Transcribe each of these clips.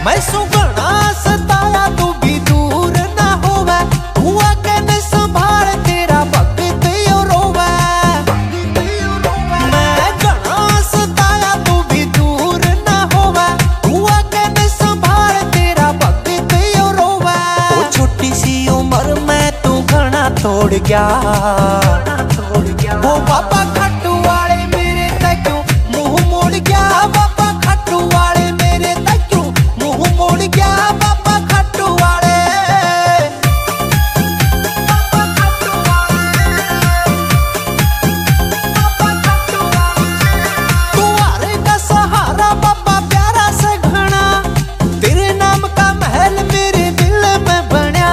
मैं सुगना सताया तू भी दूर ना होवे, हुआ कहने संभाल तेरा वक्त यो रोवे। मैं घना सताया तू भी दूर ना होवे, हुआ कहने संभाल तेरा वक्त यो रोवे। ओ छोटी सी उम्र में तू घना तोड़ गया, वो बाबा खट्टू वाले मेरे तक क्यों मुंह मोड़ गया। बाबा खट्टू वाले मेरे तक क्यों मुंह मोड़ गया। बाबा खट्टू वाले, तुम्हारे का सहारा बाबा प्यारा से घना, तेरे नाम का महल मेरे दिल में बना।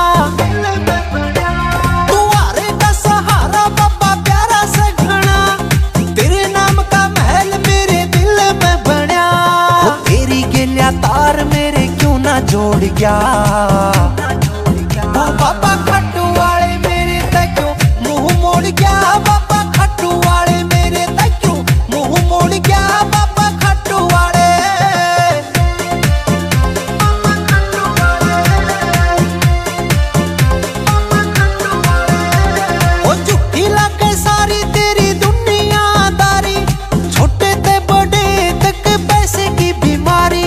तुम्हारे का सहारा बाबा प्यारा से घना, तेरे नाम का महल मेरे दिल में बना। तेरी गिलिया तार मेरे क्यों ना जोड़ गया। वो बाबा खट्टू वाले मेरे तक क्यों मुंह मोड़ गया। बाबा खट्टू वाले मेरे तक क्यों मुंह मोड़ गया। बाबा खट्टू वाले, ओ झूठी लागे सारी तेरी दुनियादारी, छोटे ते बड़े तक पैसे की बीमारी।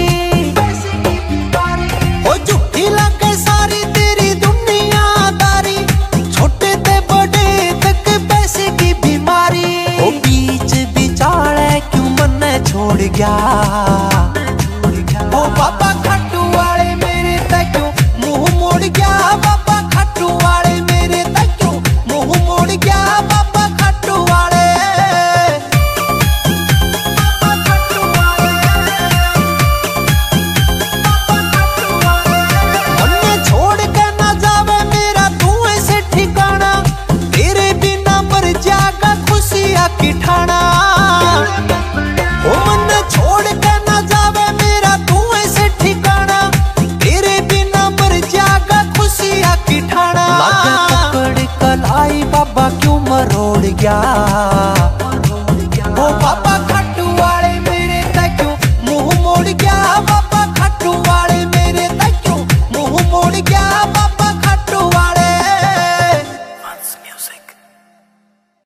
ओ झूठी लागे सारी तेरी दुनियादारी, छोटे ते बड़े तक पैसे की बीमारी। ओ बीच बिचाले क्यों मन छोड़ गया।